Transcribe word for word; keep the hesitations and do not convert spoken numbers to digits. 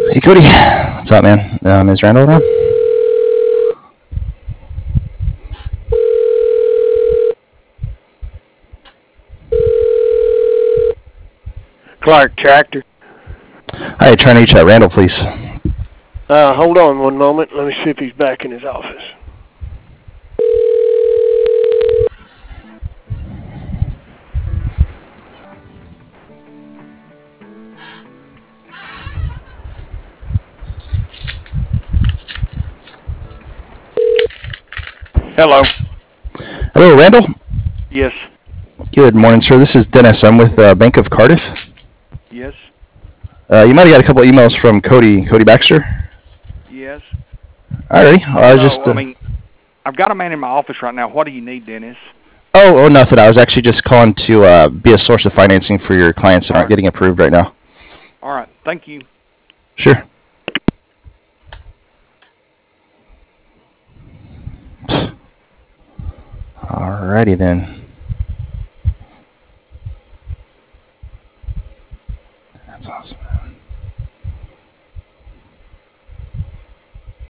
Hey, Cody. What's up, man? Um, is Randall around? Clark Tractor. Hi, trying to reach out Randall, please. Uh, hold on one moment. Let me see if he's back in his office. Hello. Hello, Randall. Yes. Good morning, sir. This is Dennis. I'm with uh, Bank of Cardiff. Yes. Uh, you might have got a couple emails from Cody, Cody Baxter. Yes. Alrighty. I was just. So, I Uh, mean, I've got a man in my office right now. What do you need, Dennis? oh, oh, nothing. I was actually just calling to uh, be a source of financing for your clients that All aren't right. getting approved right now. All right. Thank you. Sure. Alrighty then. That's awesome.